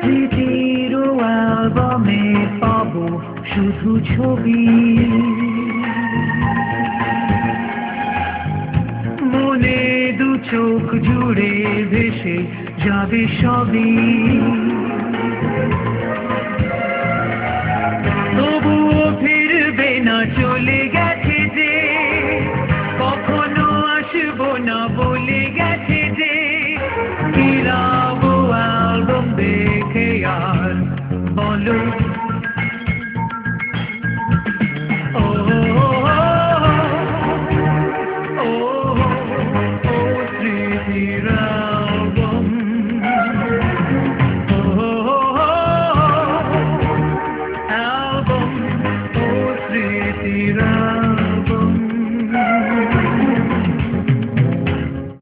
স্মৃতির অ্যালবামে পাবো শুধু ছবি, মনে দু চোখ জুড়ে ভেসে যাবে সবই। তবুও ফিরবে না, চলে গেছে যে, কখনো আসবো না বলে গেছে যে। ফিরাবো অ্যালবাম দেখে আর বলো